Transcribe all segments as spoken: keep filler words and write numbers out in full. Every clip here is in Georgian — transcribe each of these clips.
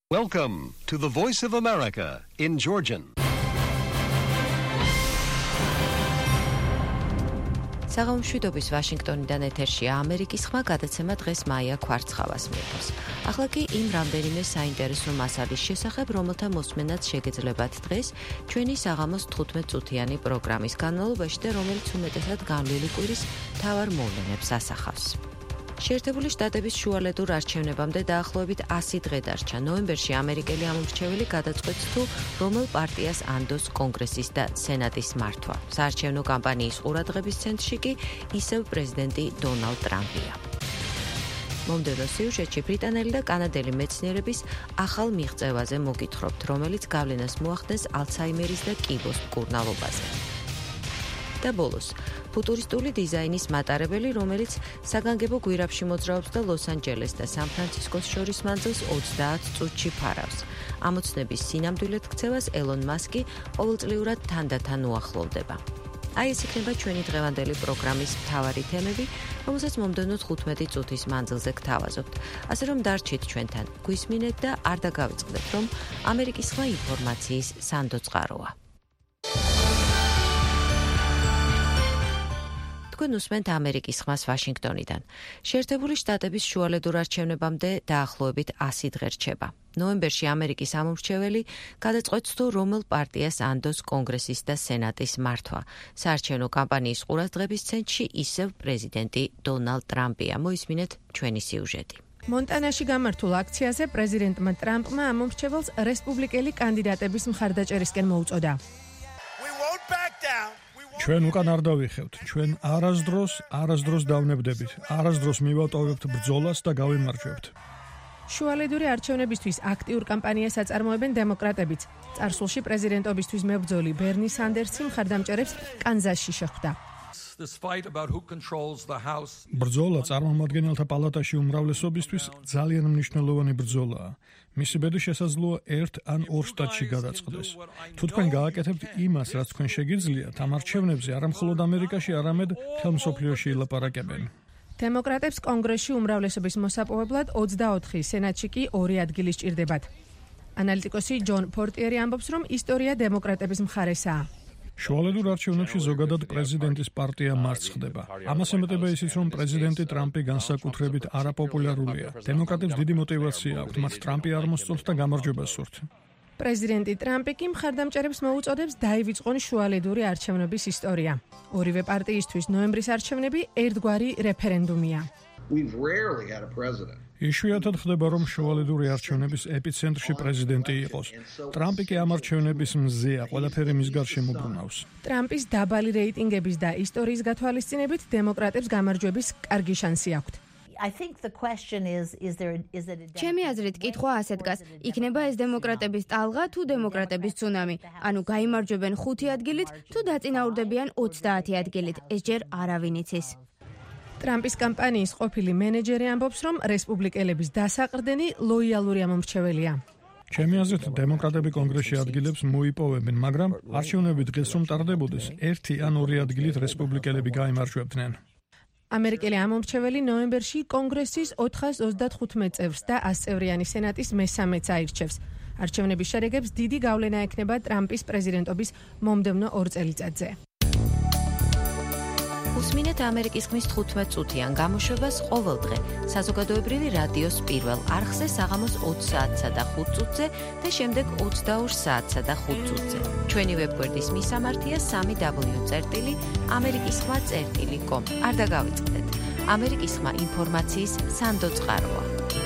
Welcome to the Voice of America in Georgian. საღამომშვიდობის ვაშინგტონიდან ეთერშია ამერიკის ხმა გადაცემა დღეს მაია ქვარცხავას მიიღოს. ახლა კი იმ რამდენიმე საინტერესო მასალის შესახებ, რომელთა მოსმენაც შეგეძლებათ დღეს ჩვენი საღამოს თხუთმეტ წუთიანი პროგრამის განმავლობაში და რომელიც უმეტესად განვლილი კვირის მთავარ მოვლენებს ასახავს. შეერთებული შტატების შუალედურ არჩევნებამდე დაახლოებით ასი დღე დარჩა. ნოემბერში ამერიკელი ამომრჩეველი გადაწყვეტს თუ რომელ პარტიას ანდოს კონგრესის და სენატის მართვა. საარჩევნო კამპანიის ყურადღების ცენტრში კი ისევ პრეზიდენტი დონალდ ტრამპია. მომდევნო სიუჟეტში ბრიტანელი და კანადელი მეცნიერების ახალ მიღწევაზე მოგითხრობთ, რომელიც გავლენას მოახდენს ალცჰაიმერის და კიბოს მკურნალობაზე. და ბოლოს, ფუტურისტული დიზაინის მატარებელი, რომელიც საგანგებო გვირაბში მოძრაობს და ლოს-ანჯელეს და სან-ფრანცისკოს შორის მანძილს ოცდაათ წუთში ფარავს. ამოცნების სინამდვილედ ქცევას ელონ მასკი ყოველწლიურად თანდათან უახლოვდება. აი ეს იქნება ჩვენი დღევანდელი პროგრამის მთავარი თემები, რომელსაც მომდევნო თხუთმეტი წუთის მანძილზე გთავაზობთ. ასე რომ დარჩით ჩვენთან, გვისმინეთ და არ დაგავიწყდეთ, რომ ამერიკის ხმა ინფორმაციის სანდო წყაროა. თქვენ უსმენთ ამერიკის ხმას ვაშინგტონიდან. შეერთებული შტატების შუალედურ არჩევნებამდე დაახლოებით ასი დღე რჩება. ნოემბერში ამერიკის ამომრჩეველი გადაწყვეტს თუ რომელ პარტიას ანდოს კონგრესის და სენატის მართვა. საარჩევნო კამპანიის ყურადღების ცენტრში ისევ პრეზიდენტი დონალდ ტრამპია. მოისმინეთ ჩვენი სიუჟეტი. მონტანაში გამართულ აქციაზე პრეზიდენტმა ტრამპმა ამომრჩეველს რესპუბლიკელი კანდიდატების მხარდაჭერისკენ მოუწოდა. ჩვენ უკან არ დავიხევთ, ჩვენ არასდროს, არასდროს დავნებდებით, არასდროს მივატოვებთ ბრძოლას და გავიმარჯვებთ. შუალედური არჩევნებისთვის აქტიურ კამპანიას აწარმოებენ დემოკრატებიც. წარსულში პრეზიდენტობისთვის მებრძოლი ბერნი სანდერსი მხარდამჭერებს კანზასში შეხვდა. ბრძოლა წარმომადგენელთა პალატაში უმრავლესობისთვის ძალიან მნიშვნელოვანი ბრძოლაა. მისი ბედი შესაძლოა ერთ ან ორ შტატში გადაწყდეს. თუ თქვენ გააკეთებთ იმას, რაც თქვენ შეგიძლიათ, ამ არჩევნებზე არა მხოლოდ ამერიკაში, არამედ მთელ მსოფლიოში ილაპარაკებენ. დემოკრატებს კონგრესში უმრავლესობის მოსაპოვებლად ოცდაოთხი, სენატში კი ორი ადგილი სჭირდებათ. ანალიტიკოსი ჯონ პორტიერი ამბობს, რომ ისტორია დემოკრატების მხარესაა. შუალედურ არჩევნებში ზოგადად პრეზიდენტის პარტია მარცხ ხდება. ამას ემატება ისიც, რომ პრეზიდენტი ტრამპი განსაკუთრებით არაპოპულარულია. დემოკრატებს დიდი мотиваცია აქვთ, მათ ტრამპი არ მოსწონს და გამარჯვებას სურთ. პრეზიდენტი ტრამპი კი მხარდამჭერებს მოუწოდებს დაივიწყონ შუალედური არჩევნების ისტორია. ორივე პარტიისთვის ნოემბრის არჩევნები ერთგვარი რეფერენდუმია. იშვიათად ხდება, რომ შუალედური არჩევნების ეპიცენტრში პრეზიდენტი იყოს. ტრამპი კი ამ არჩევნების მზეა, ყველაფერი მის გარშემო ბრუნავს. ტრამპის დაბალი რეიტინგების და ისტორიის გათვალისწინებით დემოკრატებს გამარჯვების კარგი შანსი აქვთ. ჩემი აზრით კითხვა ასე დგას, იქნება ეს დემოკრატების ტალღა თუ დემოკრატების ცუნამი, ანუ გაიმარჯვებენ ხუთი ადგილით თუ დაწინაურდებიან ოცდაათი ადგილით, ეს ჯერ არავინ იცის. ტრამპის კამპანიის ყოფილი მენეჯერი ამბობს, რომ რესპუბლიკელების დასაყრდენი ლოიალური ამომრჩეველია. ჩემი აზრით, დემოკრატები კონგრესში ადგილებს მოიპოვებენ, მაგრამ არჩევნები დღეს რომ ტარდებოდეს, ერთი ან ორი ადგილით რესპუბლიკელები გაიმარჯვებდნენ. ამერიკელი ამომრჩეველი ნოემბერში კონგრესის ოთხას ოცდათხუთმეტ წევრს და ასწევრიანი სენატის მესამეც აირჩევს. არჩევნების შედეგებს დიდი გავლენა ექნება ტრამპის პრეზიდენტობის მომდევნო ორ წელიწადზე. უსმინეთ ამერიკის ხმის თხუთმეტ წუთიან გამოშვებას ყოველდღე საზოგადოებრივი რადიოს პირველ არხზე საღამოს ოც საათსა და ხუთ წუთზე და შემდეგ ოცდაორ საათსა და ხუთ წუთზე. ჩვენი ვებგვერდის მისამართია სამი დაბლიუ წერტილი ამერიკის ხმა წერტილი კომ. არ დაგავიწყდეთ. ამერიკის ხმა ინფორმაციის სანდო წყაროა.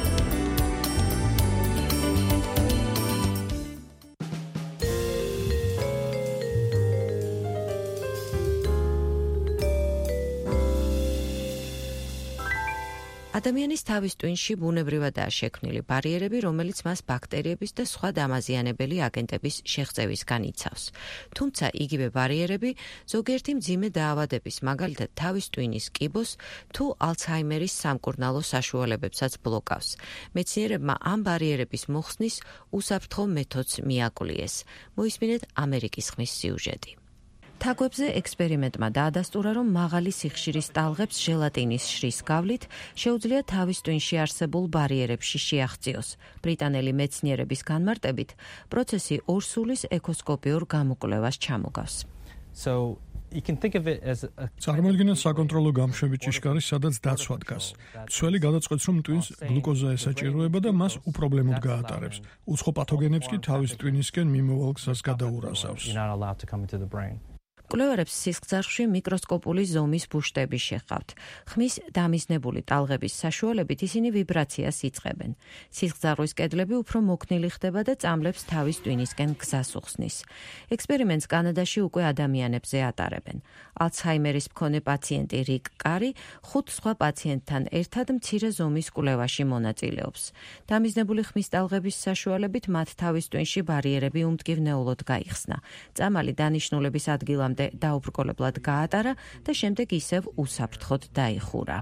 ადამიანის თავის ტვინში ბუნებრივადაა შექმნილი ბარიერები, რომელიც მას ბაქტერიების და სხვა დამაზიანებელი აგენტების შეღწევისგან იცავს. თუმცა იგივე ბარიერები ზოგიერთი მძიმე დაავადების, მაგალითად თავის ტვინის კიბოს თუ ალცჰაიმერის სამკურნალო საშუალებებსაც ბლოკავს. მეცნიერებმა ამ ბარიერების მოხსნის უსაფრთხო მეთოდს მიაკლიეს. მოისმინეთ ამერიკის ხმის სიუჟეტი. თაგვებზე ექსპერიმენტმა დაადასტურა, რომ მაღალი სიხშირის ტალღებს ჟელატინის შრის გავლით შეუძლია თავის ტვინში არსებულ ბარიერებში შეაღწიოს. ბრიტანელი მეცნიერების განმარტებით, პროცესი ორსულის ეკოსკოპიურ გამოკვლევას ჩამოგავს. So you can think of it as a წარმოიდგინეთ საკონტროლო გამშვები ჭიშკარი, სადაც დაცვა დგას. მცველი გადაწყვეტს, რომ ტვინს გლუკოზა ესაჭიროება და მას უპრობლემოდ გაატარებს. უცხო პათოგენებს კი თავის ტვინისკენ მიმოვალ გზას გადაურაზავს. you're not allowed to come into the brain. კვლევარებს სისხლძარღვში მიკროსკოპული ზომის ბუშტები შეჰყავთ. ხმის დამიზნებული ტალღების საშუალებით ისინი ვიბრაციას იწყებენ. სისხლძარღვის კედლები უფრო მოქნილი ხდება და წამლებს თავის ტვინისკენ გზას უხსნის. ექსპერიმენტს კანადაში უკვე ადამიანებზე ატარებენ. ალცჰაიმერის მქონე პაციენტი რიკ კარი ხუთ სხვა პაციენტთან ერთად მცირე ზომის კვლევაში მონაწილეობს. დამიზნებული ხმის ტალღების საშუალებით მათ თავის ტვინში ბარიერები უმტკივნეულოდ გაიხსნა. წამალი დანიშნულების ადგილამდე დაუბრკოლებლად გაატარა და შემდეგ ისევ უსაფრთხოდ დაიხურა.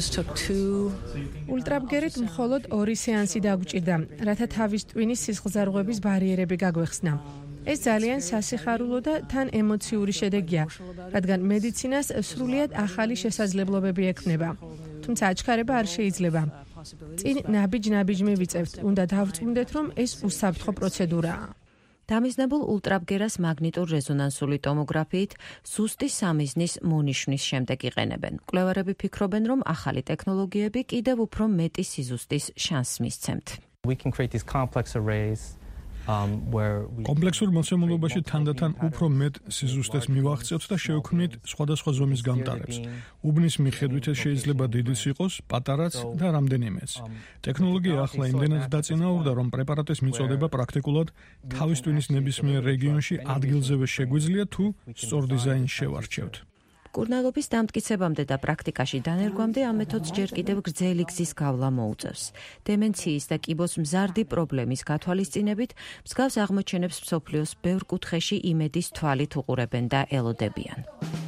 ულტრაბგერით მხოლოდ ორი სეანსი დაგვჭირდა, რათა თავის ტვინის სისხლძარღვების ბარიერები გაგვეხსნა. ეს ძალიან სასიხარულო და თან ემოციური შედეგია, რადგან მედიცინას სრულიად ახალი შესაძლებლობები ექმნება. თუმცა აჩქარება არ შეიძლება. წინ ნაბიჯ-ნაბიჯ მივიწევთ, უნდა დავწუნდეთ, რომ ეს უსაფრთხო პროცედურაა. დამიზნებულ ულტრაბგერას მაგნიტურ რეზონანსული ტომოგრაფიით ზუსტი სამიზნის მონიშნის შემდეგ იყენებენ. კვლევარები ფიქრობენ, რომ ახალი ტექნოლოგიები კიდევ უფრო მეტი სიზუსტის შანსს მისცემთ. We can create these complex arrays um where we კომპლექსურ მოცემულობაში თანდათან უფრო მეტ სიზუსტეს მივახცევთ და შევქმნით სხვადასხვა ზომის გამტარებს. უბნის მიხედვით ეს შეიძლება დიდიც იყოს, პატარაც და რამდენიმეც. ტექნოლოგია ახლა იმდენად დაწინაურდა, რომ პრეპარატის მიწოდება პრაქტიკულად თავის ტვინის ნებისმიერ რეგიონში ადგილზევე შეგვიძლია თუ სწორ დიზაინს შევარჩევთ. კურნალობის დამტკიცებამდე და პრაქტიკაში დანერგვამდე ამ მეთოდს ჯერ კიდევ გრძელი გზის გავლა მოუწევს. დემენციის და კიბოს მზარდი პრობლემის გათვალისწინებით მსგავს აღმოჩენებს მსოფლიოს ბევრ კუთხეში იმედის თვალით უყურებენ და ელოდებიან.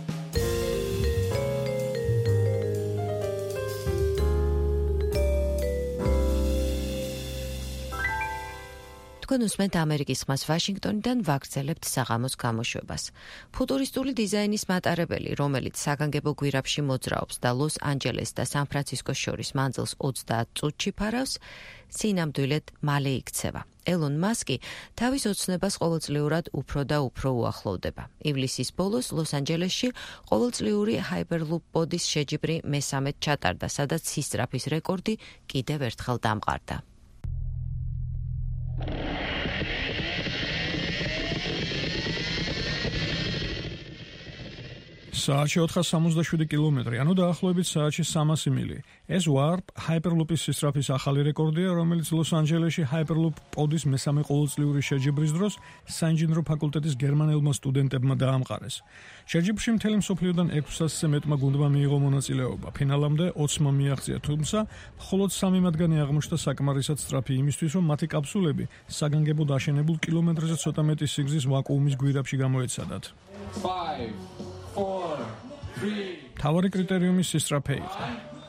თქვენ უსმენთ ამერიკის ხმას ვაშინგტონიდან, ვაგრძელებთ საღამოს გამოშვებას. ფუტურისტული დიზაინის მატარებელი, რომელიც საგანგებო გვირაბში მოძრაობს და ლოს-ანჯელეს და სან-ფრანცისკოს შორის მანძილს ოცდაათ წუთში ფარავს, სინამდვილედ მალე იქცევა. ელონ მასკი თავის ოცნებას ყოველწლიურად უფრო და უფრო უახლოვდება. ივლისის ბოლოს ლოს-ანჯელესში ყოველწლიური ჰაიპერლუპ პოდის შეჯიბრი მესამედ ჩატარდა, სადაც სისწრაფის რეკორდი კიდევ ერთხელ დამყარდა. საათში ოთხას სამოცდაშვიდი კილომეტრი, ანუ დაახლოებით საათში სამასი მილი. ეს ვარპ ჰაიპერლუპის სისწრაფის ახალი რეკორდია, რომელიც ლოს-ანჯელესში ჰაიპერლუპ პოდის მესამე ყოველწლიური შეჯიბრის დროს საინჟინრო ფაკულტეტის გერმანელმა სტუდენტებმა დაამყარეს. შეჯიბრში მთელი მსოფლიოდან ექვსასზე მეტმა გუნდმა მიიღო მონაწილეობა. ფინალამდე ოცმა მიაღწია, თუმცა მხოლოდ სამი მათგანი აღმოჩნდა საკმარისად სწრაფი იმისთვის, რომ მათი კაფსულები საგანგებოდ აშენებულ კილომეტრზე ცოტა მეტი სიგრძის ვაკუუმის გვირაბში გამოეცადათ. თავარი კრიტერიუმი სისწრაფე იყო.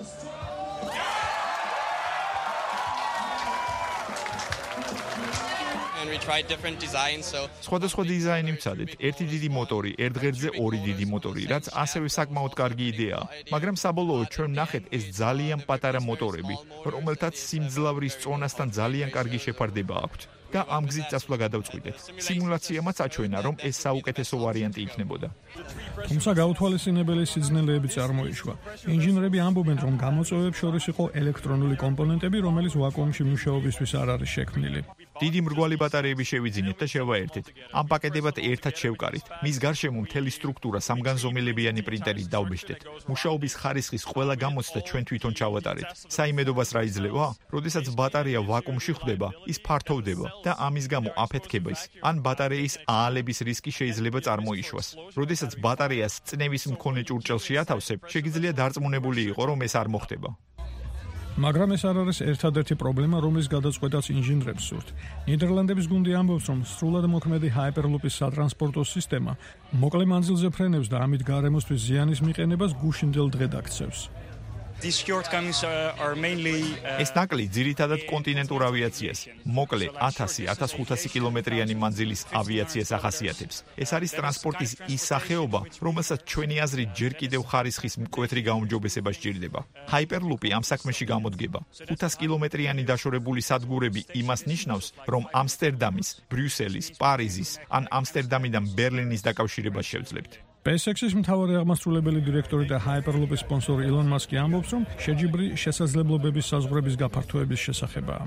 სხვადასხვა დიზაინი ვცადეთ. ერთი დიდი მოტორი, ერთ ღერძზე ორი დიდი მოტორი, რაც ასევე საკმაოდ კარგი იდეაა. მაგრამ საბოლოოდ ჩვენ ვნახეთ ეს ძალიან პატარა მოტორები, რომელთაც სიმძლავრის წონასთან ძალიან კარგი შეფარდება აქვთ. და ამ გზით წასვლა გადავწყვიტეთ. სიმულაციამაც აჩვენა, რომ ეს საუკეთესო ვარიანტი იქნებოდა. თუმცა გაუთვალისწინებელი სიძნელეები წარმოიშვა. ინჟინრები ამბობენ, რომ გამოწვევებს შორის იყო ელექტრონული კომპონენტები, რომელიც ვაკუუმში მუშაობისთვის არ არის შექმნილი. დიდი მრგვალი ბატარეები შევიძინეთ და შევაერთეთ. ამ პაკეტებად ერთად შევკარით. მის გარშემო მთელი სტრუქტურა სამგანზომილებიანი პრინტერით დავბეჭდეთ. მუშაობის ხარისხის ყველა გამოცდა ჩვენ თვითონ ჩავატარეთ. საიმედობას რა იძლევა? როდესაც ბატარეა ვაკუუმში ხვდება, ის ფართოვდება და ამის გამო აფეთქების ან ბატარეის აალების რისკი შეიძლება წარმოიშვას. როდესაც ბატარეას წნევის მქონე ჭურჭელში ათავსებ, შეგიძლია დარწმუნებული იყო, რომ ეს არ მოხდება. მაგრამ ეს არ არის ერთადერთი პრობლემა, რომლის გადაწყვეტაც ინჟინრებს სურთ. ნიდერლანდების გუნდი ამბობს, რომ სრულად მოქმედი ჰაიპერლუპის სატრანსპორტო სისტემა მოკლე მანძილზე ფრენებს და ამით გარემოსთვის ზიანის მიყენებას გუშინდელ დღედ აქცევს. These shortcomings are, are mainly uh, ეს ნაკლი ძირითადად კონტინენტურ ავიაციას, მოკლე ათასი ათას ხუთასი კილომეტრიანი მანძილის ავიაციას ახასიათებს. ეს არის ტრანსპორტის ის სახეობა, რომელსაც ჩვენი აზრით ჯერ კიდევ ხარისხის მკვეთრი გაუმჯობესება სჭირდება. Hyperloop-ი ამ საქმეში გამოდგება. ხუთას კილომეტრიანი დაშორებული სადგურები იმას ნიშნავს, რომ ამსტერდამის, ბრიუსელის, პარიზის ან ამსტერდამიდან ბერლინის დაკავშირებას შევძლებთ. SpaceX-ის მთავარი აღმასრულებელი დირექტორი და Hyperloop-ის სპონსორი ილონ მასკი ამბობს, რომ შეჯიბრი შესაძლებლობების საზღვრების გაფართოების შესახებაა.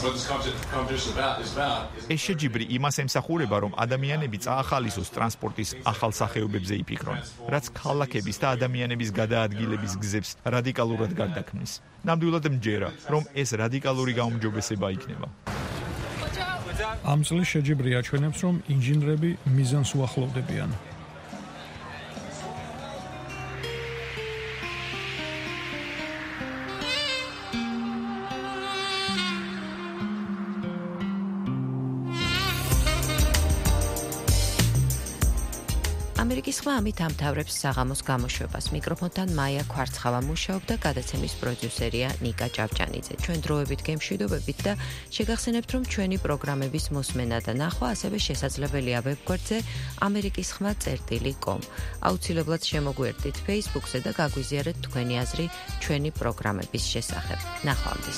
ეს შეჯიბრი იმას ემსახურება, რომ ადამიანები წაახალისოს ტრანსპორტის ახალ სახეობებზე იფიქრონ, რაც ქალაქების და ადამიანების გადაადგილების გზებს რადიკალურად გარდაქმნის. ნამდვილად მჯერა, რომ ეს რადიკალური გაუმჯობესება იქნება. ამ წლის შეჯიბრი აჩვენებს, რომ ინჟინრები მიზანს უახლოვდებიან. ამერიკის ხმა ამით ამთავრებს საღამოს გამოშვებას. მიკროფონთან მაია ქვარცხავა მუშაობდა, გადაცემის პროდიუსერია ნიკა ჭავჭანიძე. ჩვენ დროებით გემშვიდობებით და შეგახსენებთ, რომ ჩვენი პროგრამების მოსმენა და ნახვა ასევე შესაძლებელია ვებგვერდზე ამერიკის ხმა წერტილი კომ. აუცილებლად შემოგვიერთდით Facebook-ზე და გაგვიზიარეთ თქვენი აზრი ჩვენი პროგრამების შესახებ. ნახვამდის.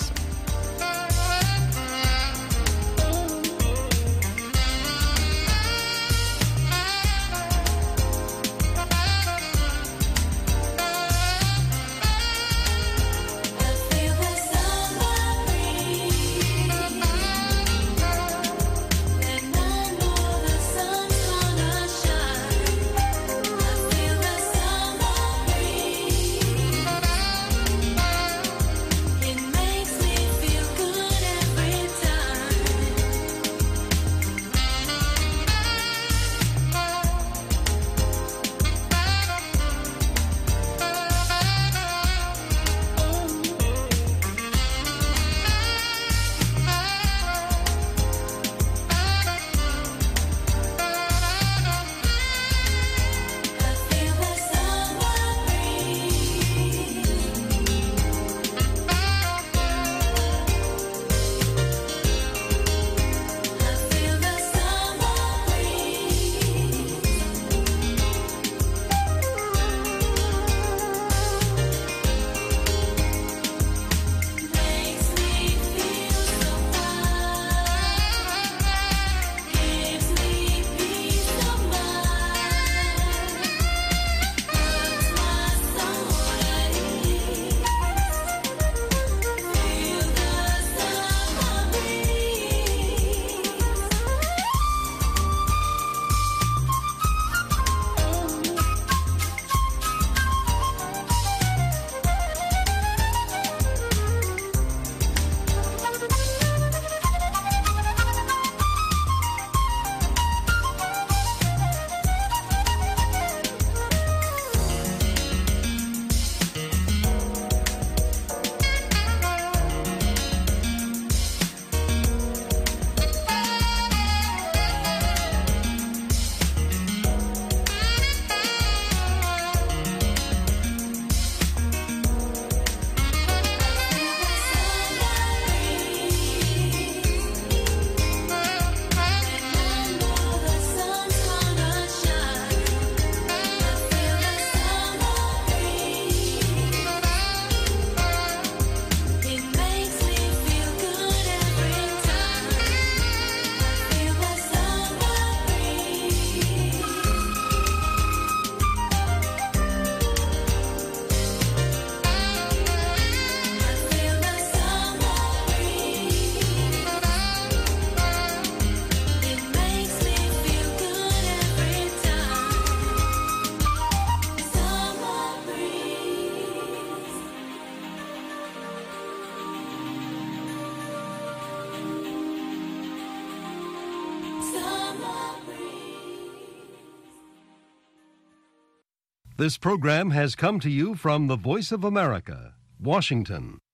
This program has come to you from the Voice of America, Washington.